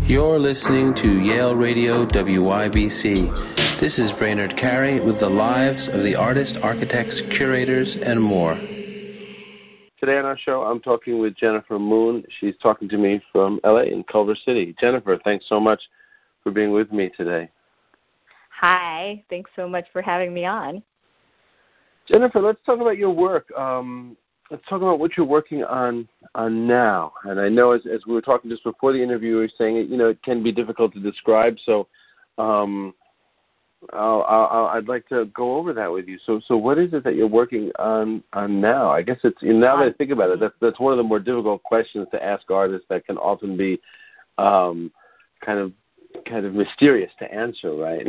You're listening to Yale Radio WYBC. This is Brainerd Carey with the lives of the artists, architects, curators, and more. Today on our show, I'm talking with Jennifer Moon. She's talking to me from LA in Culver City. Jennifer, thanks so much for being with me today. Hi, thanks so much for having me on. Jennifer, let's talk about your work. Let's talk about what you're working on now. And I know as we were talking just before the interview, you were saying it can be difficult to describe. So I'd like to go over that with you. So what is it that you're working on now? I guess it's now that I think about it, that's one of the more difficult questions to ask artists that can often be kind of mysterious to answer, right?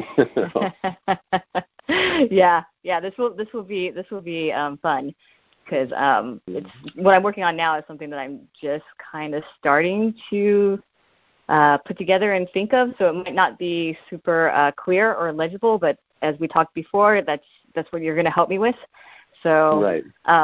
Yeah. This will be fun. Because it's what I'm working on now is something that I'm just kind of starting to put together and think of. So it might not be super clear or legible, but as we talked before, that's what you're going to help me with. So right.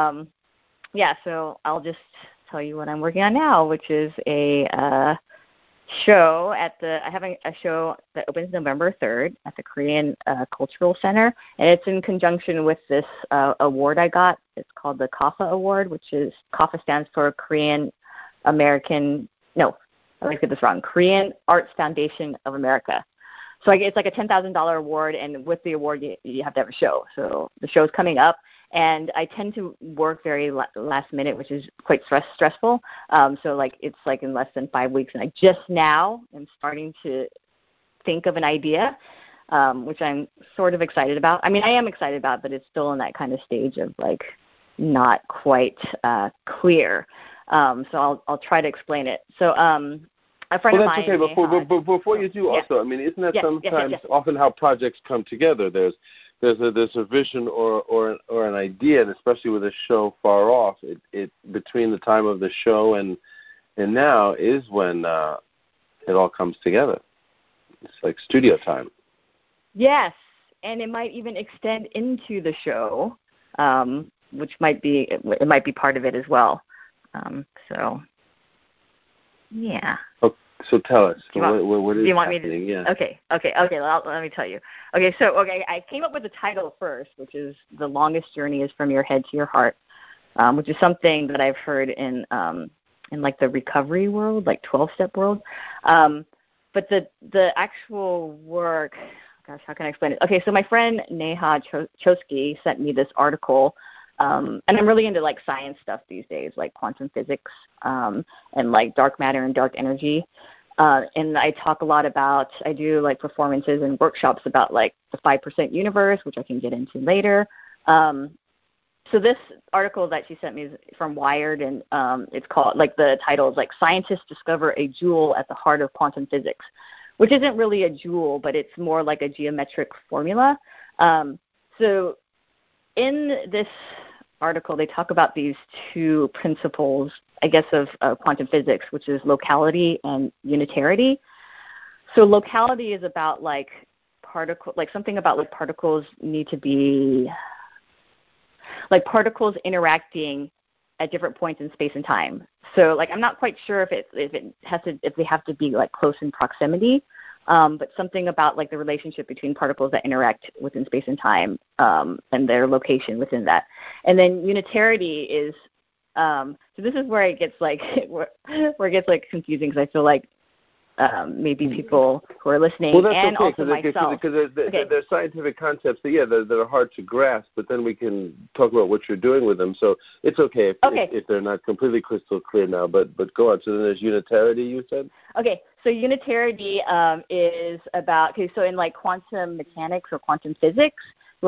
So I'll just tell you what I'm working on now, which is a show I have a show that opens November 3rd at the Korean Cultural Center, and it's in conjunction with this award I got. It's called the KAFA Award, which is KAFA stands for Korean Arts Foundation of America. So it's like a $10,000 award, and with the award you have to have a show. So the show's coming up, and I tend to work very last minute, which is quite stressful. So it's in less than 5 weeks, and I just now am starting to think of an idea, which I'm sort of excited about. I mean, I am excited about, but it's still in that kind of stage of not quite clear. So I'll try to explain it. So a friend of mine. Well, that's okay. But before you do, also, I mean, isn't that sometimes often how projects come together? There's a vision or an idea, and especially with a show far off, it between the time of the show and now is when it all comes together. It's like studio time. Yes, and it might even extend into the show, which might be part of it as well. Yeah. So tell us. What is do you want happening? Me to? Yeah. Okay. Well, let me tell you. I came up with the title first, which is "The Longest Journey is from Your Head to Your Heart," which is something that I've heard in the recovery world, 12-step world. But the actual work, gosh, how can I explain it? Okay, so my friend Neha Chosky sent me this article. And I'm really into science stuff these days, like quantum physics and dark matter and dark energy. And I talk a lot about, I do performances and workshops about the 5% universe, which I can get into later. So this article that she sent me is from Wired, and it's called, the title is "Scientists Discover a Jewel at the Heart of Quantum Physics," which isn't really a jewel, but it's more like a geometric formula. So in this article, they talk about these two principles, I guess, of quantum physics, which is locality and unitarity. So locality is about something about particles need to be particles interacting at different points in space and time. So I'm not quite sure if they have to be close in proximity. But something about the relationship between particles that interact within space and time and their location within that. And then unitarity is so this is where it gets where it gets confusing, because I feel maybe people who are listening and also myself. Because there's scientific concepts that are hard to grasp, but then we can talk about what you're doing with them. So it's okay if they're not completely crystal clear now, but go on. So then there's unitarity, you said? Okay, so unitarity is about, so in quantum mechanics or quantum physics,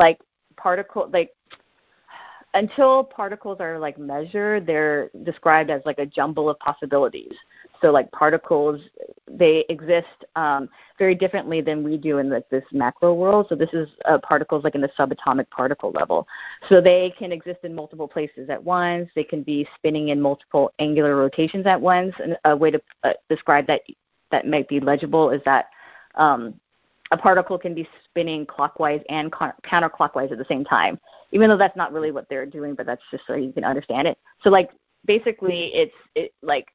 until particles are measured, they're described as a jumble of possibilities. So particles, they exist very differently than we do in this macro world. So this is particles in the subatomic particle level. So they can exist in multiple places at once. They can be spinning in multiple angular rotations at once. And a way to describe that might be legible is that a particle can be spinning clockwise and counterclockwise at the same time, even though that's not really what they're doing, but that's just so you can understand it. So basically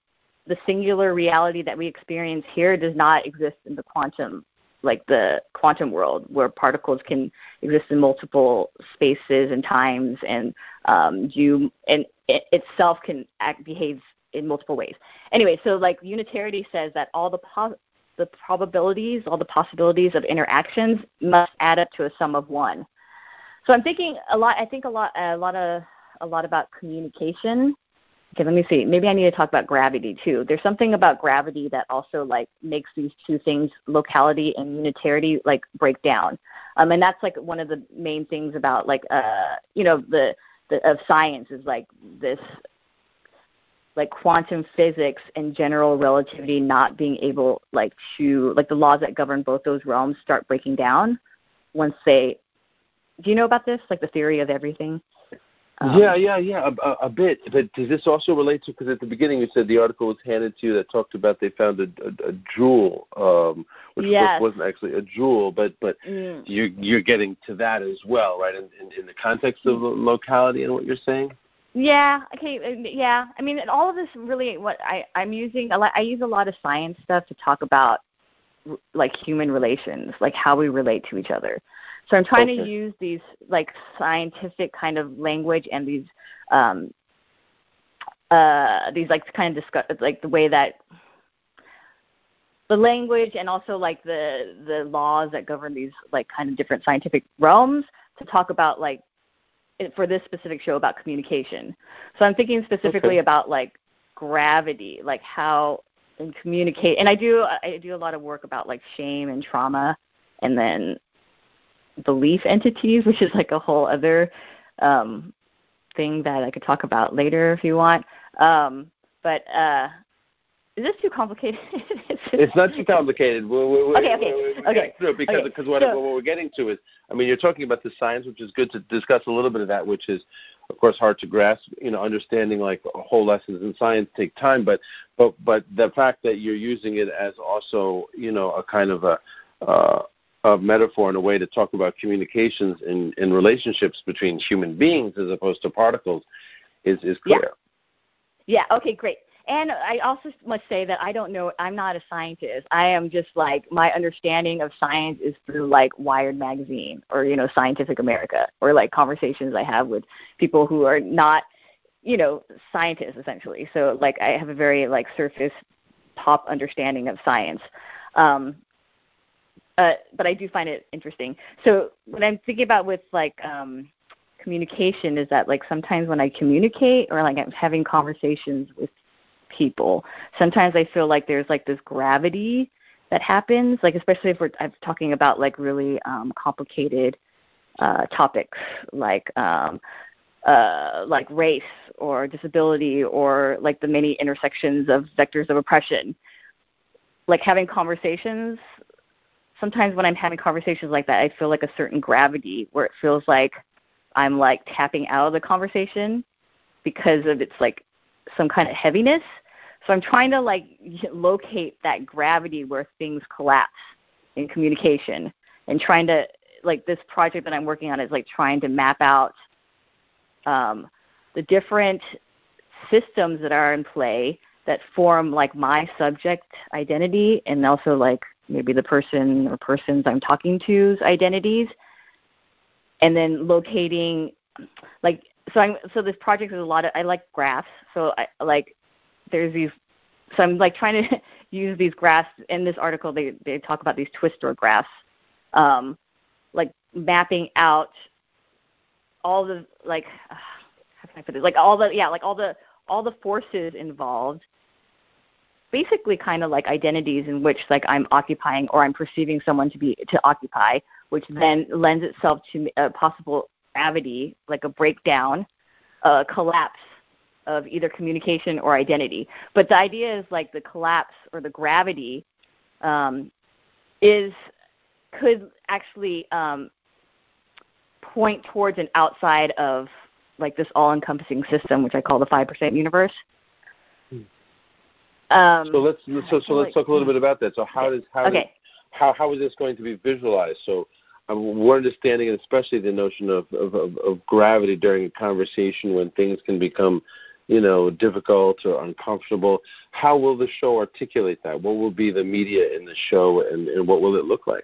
the singular reality that we experience here does not exist in the quantum world, where particles can exist in multiple spaces and times, and it itself can behave in multiple ways. Anyway, so like unitarity says that all the probabilities, all the possibilities of interactions must add up to a sum of one. So I'm thinking a lot about communication. Okay, let me see. Maybe I need to talk about gravity too. There's something about gravity that also like makes these two things, locality and unitarity, like break down. And that's like one of the main things about like the of science is like this, like quantum physics and general relativity not being able like to, like the laws that govern both those realms start breaking down once they. Do you know about this, like the theory of everything? Yeah, a bit. But does this also relate to, because at the beginning you said the article was handed to you that talked about they found a jewel, which wasn't actually a jewel, but you're getting to that as well, right, in the context of locality and what you're saying? Yeah, okay, yeah. I mean, all of this really, what I'm using, I use a lot of science stuff to talk about, like, human relations, like how we relate to each other. So I'm trying to use these like scientific kind of language and these like kind of discuss like the way that the language and also like the laws that govern these like kind of different scientific realms to talk about like for this specific show about communication. So I'm thinking specifically about like gravity, like how and communicate. And I do a lot of work about like shame and trauma, and then belief entities, which is like a whole other thing that I could talk about later if you want. But is this too complicated? It's not too complicated. Okay. Because what we're getting to is, I mean, you're talking about the science, which is good to discuss a little bit of that, which is, of course, hard to grasp. Understanding like whole lessons in science take time, but the fact that you're using it as also, a kind of a metaphor and a way to talk about communications in relationships between human beings as opposed to particles is clear. Yeah. Okay, great. And I also must say that I'm not a scientist. I am just like, my understanding of science is through like Wired magazine or, Scientific America, or like conversations I have with people who are not, scientists essentially. So like I have a very like surface top understanding of science. But I do find it interesting. So what I'm thinking about with like communication is that like sometimes when I communicate or like I'm having conversations with people, sometimes I feel like there's like this gravity that happens, like especially if I'm talking about like really complicated topics like race or disability or like the many intersections of vectors of oppression. Like having conversations, sometimes when I'm having conversations like that, I feel like a certain gravity where it feels like I'm like tapping out of the conversation because of its like some kind of heaviness. So I'm trying to like locate that gravity where things collapse in communication, and trying to, like, this project that I'm working on is like trying to map out the different systems that are in play that form like my subject identity, and also like maybe the person or persons I'm talking to's identities, and then locating like, so this project is a lot of, I like graphs, so I'm like trying to use these graphs. In this article they talk about these twistor graphs, like mapping out all the, like, how can I put it, like all the forces involved, basically kind of like identities in which like I'm occupying or I'm perceiving someone to occupy, which then lends itself to a possible gravity, like a breakdown, a collapse of either communication or identity. But the idea is like the collapse or the gravity could actually point towards an outside of like this all-encompassing system, which I call the 5% universe. So let's talk a little bit about that. So how is this going to be visualized? So we're understanding, and especially the notion of gravity during a conversation when things can become difficult or uncomfortable. How will the show articulate that? What will be the media in the show, and what will it look like?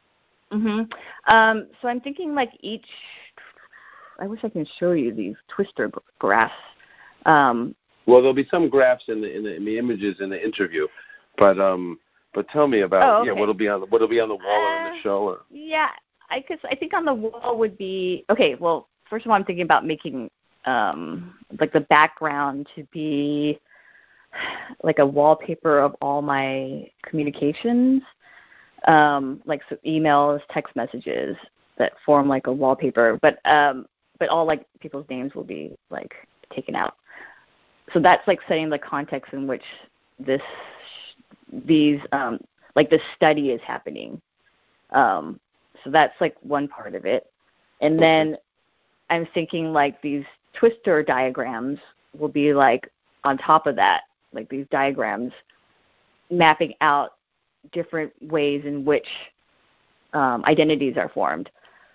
So I'm thinking like I wish I can show you these twister graphs. Well, there'll be some graphs in the images in the interview, but tell me about what'll be on the wall or in the show. Or? Yeah, I think on the wall would be okay. Well, first of all, I'm thinking about making like the background to be like a wallpaper of all my communications, like so emails, text messages that form like a wallpaper, but all like people's names will be like taken out. So that's like setting the context in which this study is happening. So that's like one part of it. And then I'm thinking like these twister diagrams will be like on top of that, like these diagrams mapping out different ways in which identities are formed.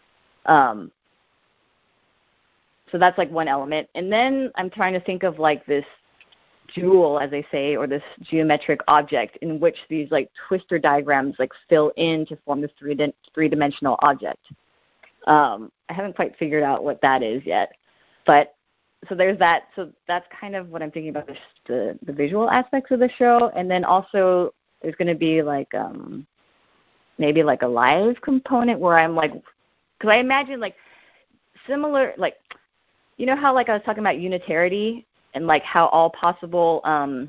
So that's like one element. And then I'm trying to think of like this jewel, as they say, or this geometric object in which these like twister diagrams like fill in to form this three-dimensional object. I haven't quite figured out what that is yet. But so there's that. So that's kind of what I'm thinking about the visual aspects of the show. And then also there's going to be like maybe like a live component where I'm like, because I imagine like similar, like, how like I was talking about unitarity and like how all possible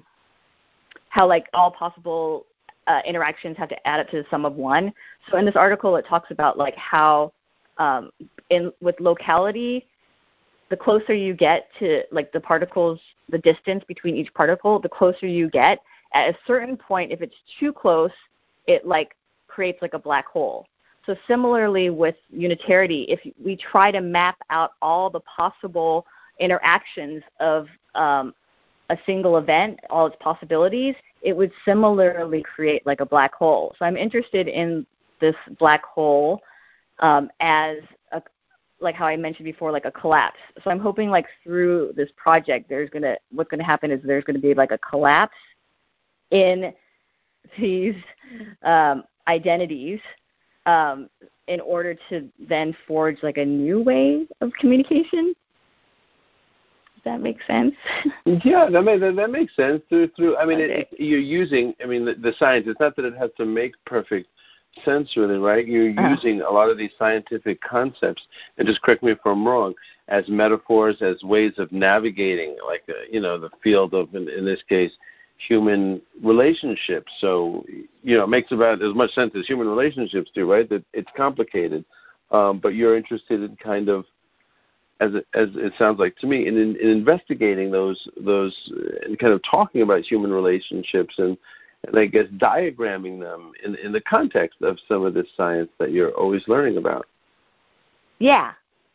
interactions have to add up to the sum of one. So in this article, it talks about like how with locality, the closer you get to like the particles, the distance between each particle, the closer you get. At a certain point, if it's too close, it like creates like a black hole. So similarly with unitarity, if we try to map out all the possible interactions of a single event, all its possibilities, it would similarly create like a black hole. So I'm interested in this black hole as like how I mentioned before, like a collapse. So I'm hoping like through this project, what's gonna happen is there's gonna be like a collapse in these identities in order to then forge like a new way of communication. Does that make sense? Yeah, that makes sense. Through I mean, okay. You're using. I mean, the science. It's not that it has to make perfect sense, really, right? You're using a lot of these scientific concepts, and just correct me if I'm wrong, as metaphors, as ways of navigating, like the field of, in this case, human relationships. So, it makes about as much sense as human relationships do, right? That it's complicated, but you're interested in kind of, as it sounds like to me, in investigating those and kind of talking about human relationships and I guess diagramming them in the context of some of this science that you're always learning about. Yeah.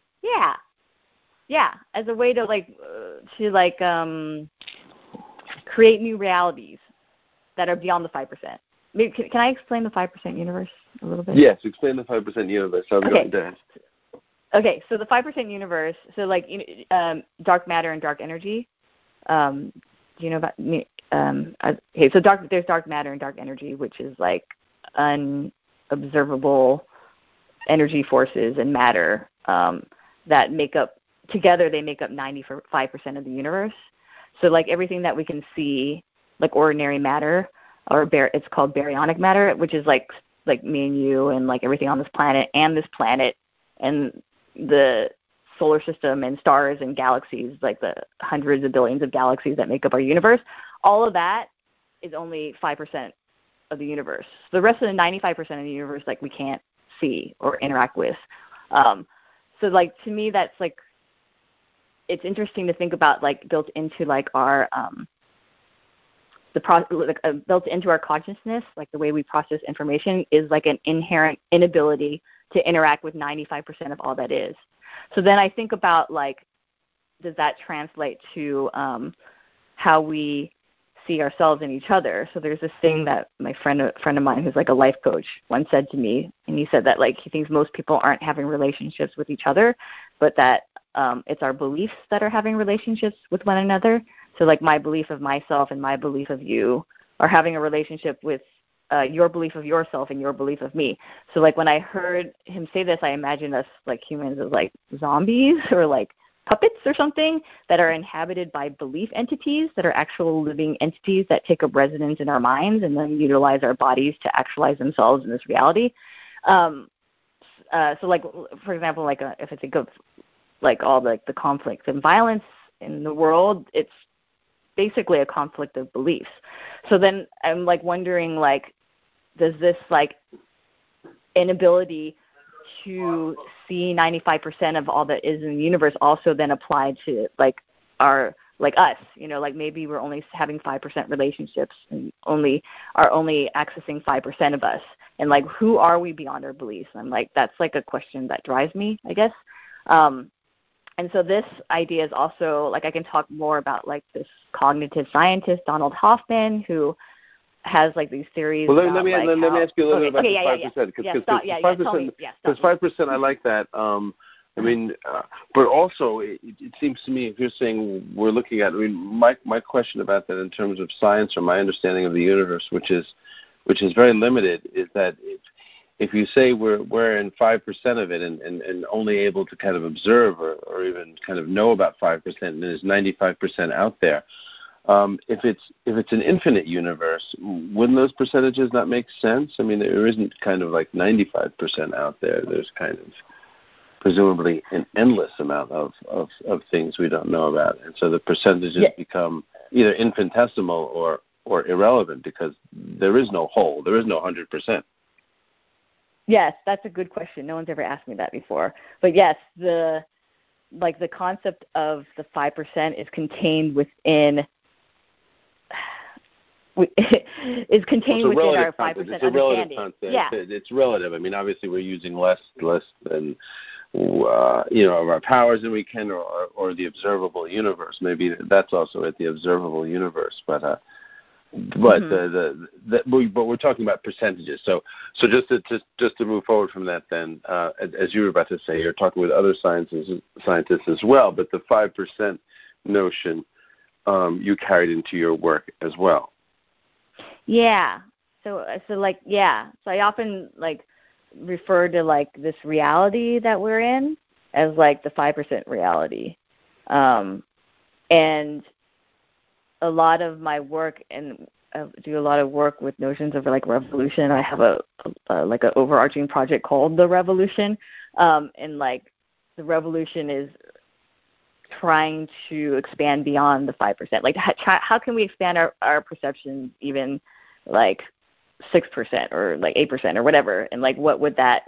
As a way to create new realities that are beyond the 5%. Maybe, can I explain the 5% universe a little bit? Yes, explain the 5% universe. I was going to ask. Okay, so the 5% universe, so like dark matter and dark energy. Do you know about okay, so there's dark matter and dark energy, which is like unobservable energy forces and matter that make up 95% of the universe. So like everything that we can see, like ordinary matter, it's called baryonic matter, which is like me and you and like everything on this planet and the solar system and stars and galaxies, like the hundreds of billions of galaxies that make up our universe. All of that is only 5% of the universe. The rest of the 95% of the universe, like we can't see or interact with. So like to me, that's like, it's interesting to think about like built into like our built into our consciousness, like the way we process information is like an inherent inability to interact with 95% of all that is. So then I think about like, does that translate to how we see ourselves and each other? So there's this thing that my friend of mine who's like a life coach once said to me, and he said that like he thinks most people aren't having relationships with each other, but that it's our beliefs that are having relationships with one another. So like my belief of myself and my belief of you are having a relationship with your belief of yourself and your belief of me. So like when I heard him say this, I imagined us like humans as like zombies or like puppets or something that are inhabited by belief entities that are actual living entities that take up residence in our minds and then utilize our bodies to actualize themselves in this reality. So like, for example, like if I think of like all the conflict and violence in the world, it's basically a conflict of beliefs. So then I'm like wondering, like, does this like inability to see 95% of all that is in the universe also then apply to like our, like us, you know, like maybe we're only having 5% relationships and only accessing 5% of us. And like, who are we beyond our beliefs? And I'm like, that's like a question that drives me, I guess. And so this idea is also, like, I can talk more about like this cognitive scientist, Donald Hoffman, who has like these theories. Well, let me ask you a little bit about the 5%, because 5%, I like that. I mean, but also it seems to me, if you're saying we're looking at, I mean, my question about that in terms of science or my understanding of the universe, which is very limited, is that if you say we're in 5% of it and only able to kind of observe or even kind of know about 5%, and there's 95% out there. If it's an infinite universe, wouldn't those percentages not make sense? I mean, there isn't kind of like 95% out there. There's kind of presumably an endless amount of things we don't know about, and so the percentages become either infinitesimal or irrelevant because there is no whole, there is no 100%. Yes, that's a good question. No one's ever asked me that before. But yes, the concept of the 5% is contained within. Is contained within our 5% understanding. It's a relative concept. Yeah. It's relative. I mean, obviously, we're using less than of our powers than we can, or the observable universe. Maybe that's also at the observable universe, but we're talking about percentages. So just to move forward from that, then, as you were about to say, you're talking with other scientists as well, but the 5% notion you carried into your work as well. Yeah. So I often like refer to like this reality that we're in as like the 5% reality, and a lot of my work, and do a lot of work with notions of like revolution. I have a like an overarching project called The Revolution, and like the revolution is trying to expand beyond the 5%. Like, how can we expand our perceptions even like 6% or like 8% or whatever? And like, what would that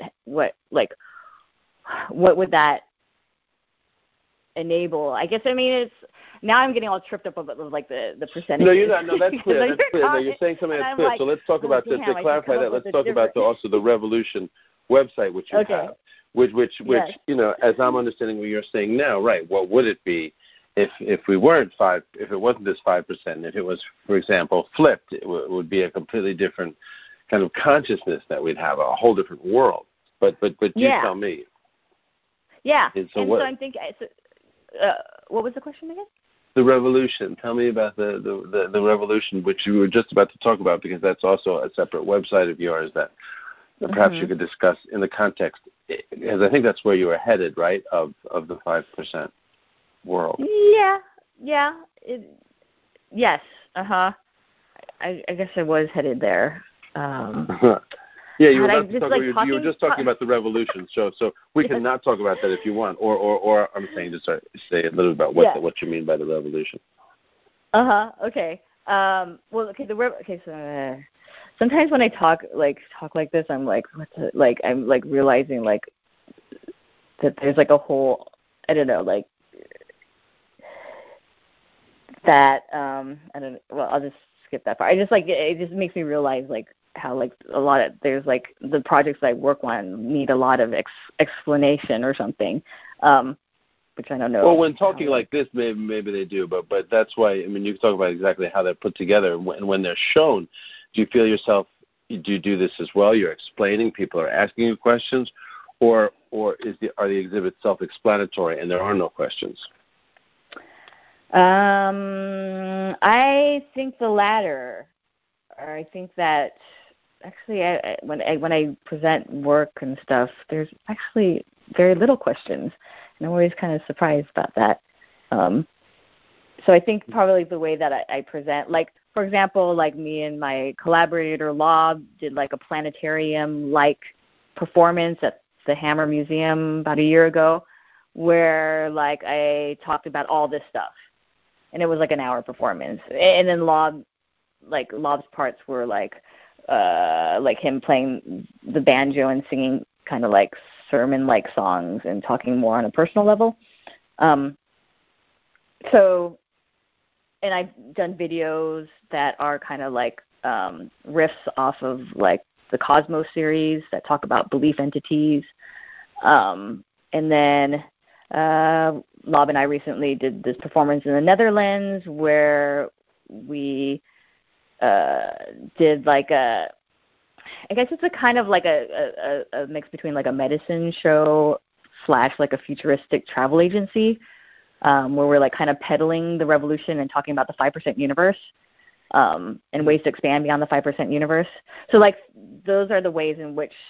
enable? I guess, I mean, it's, now I'm getting all tripped up about like the percentage. No, you're not. No, that's clear. That's clear. No, you're saying something that's clear. Like, so let's talk about this. To clarify that, let's talk about also the Revolution website, which you have. Which you know, as I'm understanding what you're saying now, right? What would it be if we weren't if it wasn't this 5%? If it was, for example, flipped, it would be a completely different kind of consciousness that we'd have, a whole different world. But you tell me. Yeah. So I'm thinking. What was the question again? The revolution. Tell me about the revolution, which you were just about to talk about, because that's also a separate website of yours that perhaps you could discuss in the context, because I think that's where you were headed, right, of the 5% world. Yeah. Yes. I guess I was headed there. Yeah, you were just talking about the revolution. So we can not talk about that if you want, or I'm saying to say a little about what you mean by the revolution. Okay. Well, okay. So sometimes when I talk like this, I'm like, I'm like realizing like that there's like a whole, I don't know, like that. I don't know. Well, I'll just skip that part. I just like it just makes me realize like how like a lot of there's like the projects I work on need a lot of explanation or something, which I don't know. Well, when talking like this, maybe they do, but that's why, I mean, you can talk about exactly how they're put together, and when they're shown, do you feel yourself? Do you do this as well? You're explaining, people are asking you questions, or or are the exhibits self-explanatory and there are no questions? I think the latter. I think that actually, when I present work and stuff, there's actually very little questions, and I'm always kind of surprised about that. So I think probably the way that I present, like, for example, like me and my collaborator, Lob, did like a planetarium-like performance at the Hammer Museum about a year ago where, like, I talked about all this stuff. And it was like an hour performance. And then Lob's parts were like him playing the banjo and singing kind of like sermon-like songs and talking more on a personal level. So, and I've done videos that are kind of like riffs off of like the Cosmos series that talk about belief entities. And then Lob and I recently did this performance in the Netherlands where we did like I guess it's a kind of like a mix between like a medicine show / like a futuristic travel agency where we're like kind of peddling the revolution and talking about the 5% universe and ways to expand beyond the 5% universe. So like those are the ways in which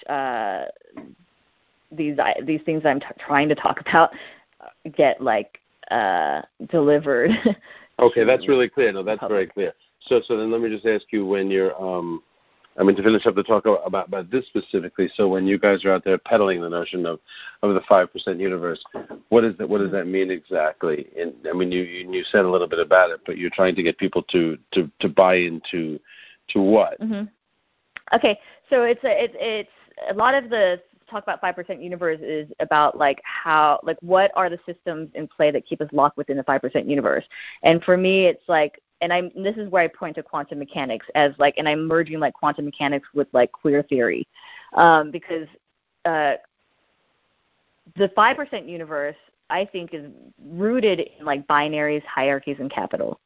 these things I'm trying to talk about get like delivered. Okay, that's really clear. No, that's very clear. So then let me just ask you, when you're to finish up the talk about this specifically, so when you guys are out there peddling the notion of the 5% universe, what does that mean exactly? And I mean, you said a little bit about it, but you're trying to get people to buy into what? Mm-hmm. Okay, so it's a lot of the talk about 5% universe is about like how, like, what are the systems in play that keep us locked within the 5% universe. And for me, it's like, and this is where I point to quantum mechanics as like, and I'm merging like quantum mechanics with like queer theory, because the 5% universe, I think, is rooted in like binaries, hierarchies, and capital.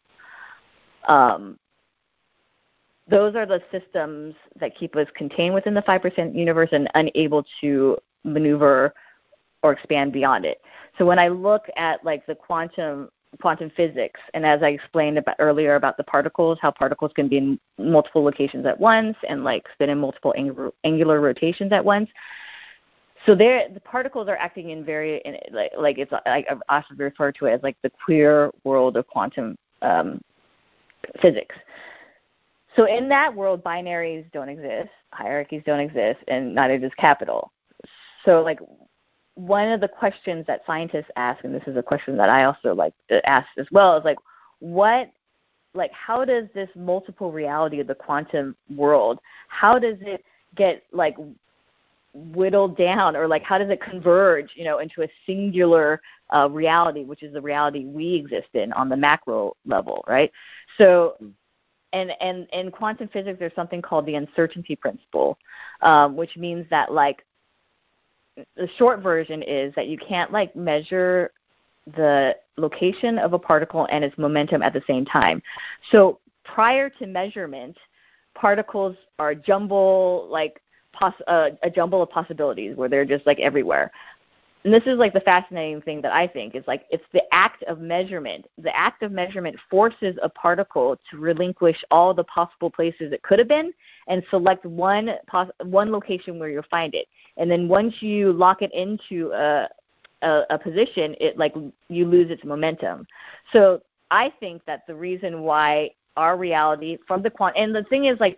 Those are the systems that keep us contained within the 5% universe and unable to maneuver or expand beyond it. So when I look at like the quantum physics, and as I explained earlier about the particles, how particles can be in multiple locations at once and like spin in multiple angular rotations at once. So the particles are acting in like it's I often refer to it as like the queer world of quantum physics. So in that world, binaries don't exist, hierarchies don't exist, and neither does capital. So like one of the questions that scientists ask, and this is a question that I also like to ask as well, is like how does this multiple reality of the quantum world, how does it get like whittled down, or like how does it converge, into a singular reality, which is the reality we exist in on the macro level, right? So. And in quantum physics, there's something called the uncertainty principle, which means that, like, the short version is that you can't, like, measure the location of a particle and its momentum at the same time. So prior to measurement, particles are a jumble of possibilities where they're just, like, everywhere. And this is like the fascinating thing that I think is like it's the act of measurement. The act of measurement forces a particle to relinquish all the possible places it could have been and select one location where you'll find it. And then once you lock it into a position, it like you lose its momentum. So I think that the reason why our reality from the quantum, and the thing is like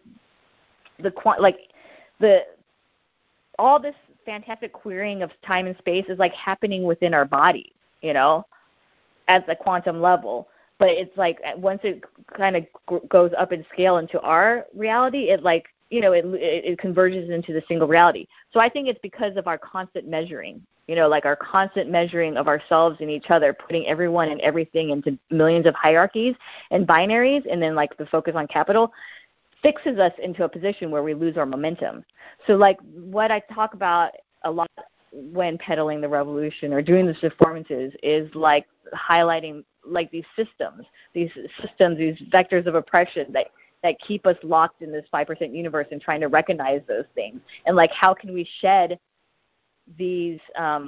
all this fantastic querying of time and space is like happening within our bodies, at the quantum level. But it's like once it kind of goes up in scale into our reality, it like, it converges into the single reality. So I think it's because of our constant measuring, like our constant measuring of ourselves and each other, putting everyone and everything into millions of hierarchies and binaries, and then like the focus on capital fixes us into a position where we lose our momentum. So like what I talk about a lot when peddling the revolution or doing these performances is like highlighting like these systems, these vectors of oppression that keep us locked in this 5% universe and trying to recognize those things. And like how can we shed these,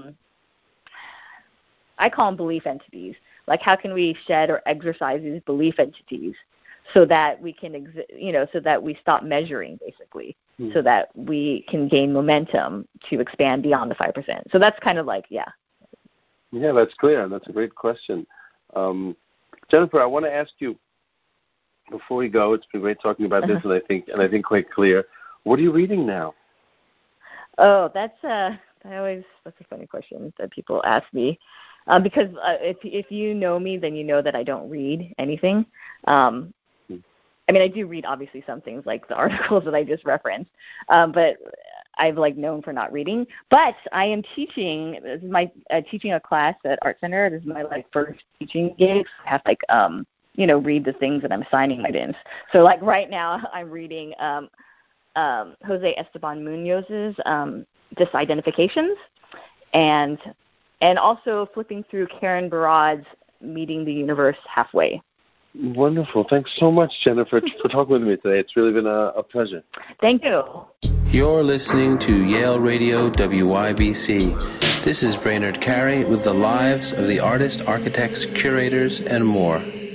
I call them belief entities. Like, how can we shed or exercise these belief entities so that we can, so that we stop measuring, basically, so that we can gain momentum to expand beyond the 5%. So that's kind of like, Yeah, that's clear. That's a great question. Jennifer, I want to ask you, before we go, it's been great talking about this, and I think quite clear. What are you reading now? Oh, that's a funny question that people ask me, because if you know me, then you know that I don't read anything. I mean, I do read obviously some things like the articles that I just referenced, but I've known for not reading. But I am teaching. This is my teaching a class at Art Center. This is my first teaching gig. I have to read the things that I'm assigning my students. So right now I'm reading Jose Esteban Munoz's Disidentifications, and also flipping through Karen Barad's Meeting the Universe Halfway. Wonderful. Thanks so much, Jennifer, for talking with me today. It's really been a pleasure. Thank you. You're listening to Yale Radio WYBC. This is Brainerd Carey with the lives of the artists, architects, curators, and more.